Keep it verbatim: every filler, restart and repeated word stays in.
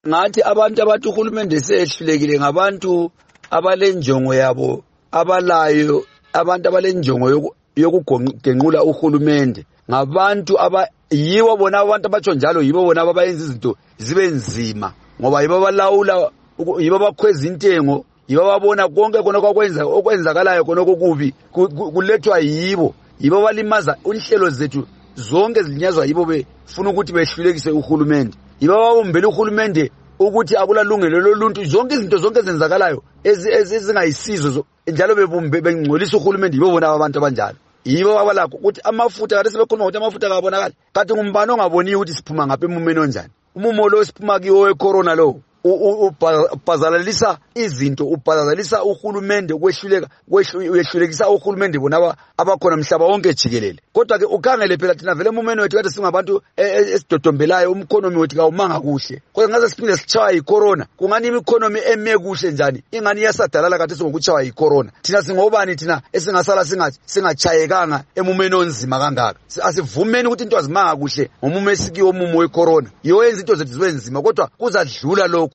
ngathi abantu abathi uhulumende sehlulekile ngabantu abalenjongo yabo abalayo, abantu abalenjongo yokugenqula uhulumende, ngabantu aba yibo bona abantu abatsho njalo, yibo bona abayenza izinto zibe nzima, ngoba yibo balawula, yibo bakhweza intengo, yibo babona konke khona kwakwenza okwenzakalayo khona okubi kulethwa yibo, yibo balimaza inhlelo zethu zonke zilinyazwa yibo befuna ukuthi behlulekise uhulumende, yibo babumbele uhulumende ukuthi akulalungelo loluntu, zonke izinto zonke ezenzakalayo ezingayisizo njalo bebumbe bengcolisa uhulumende, yibo bona abantu abanjalo. Yibo abalakho ukuthi amafutha kade sebekhuluma ukuthi amafutha kabonakala, kanti ngumbani ongaboniyo ukuthi siphuma ngapha emumeni onjani? Umumo lo siphuma kiwo wecorona lo ubhazalalisa izinto, ubhazalalisa uhulumende, kwehluleka kwehlulekisa uhulumende bona abakhona mhlaba wonke jikelele. Kodwa ke ukhangele phela thina vele emumeni wethu kade singabantu esidodombelayo, umkhonomi wethu kawumanga kuhle, kodwa ngaze siphinde sichaywa yicorona. Kungani imikhonomi eme kuhle njani ingani yasadalala kade singokuchaywa yicorona? Thina singobani thina esingasala singathi singachayekanga emumeni onzima kangaka? Asivumeni ukuthi into azimanga kuhle ngomumo esikiwo, umumo wecorona yiwo yenza into zethu zibe nzima, kodwa kuzadlula lokho.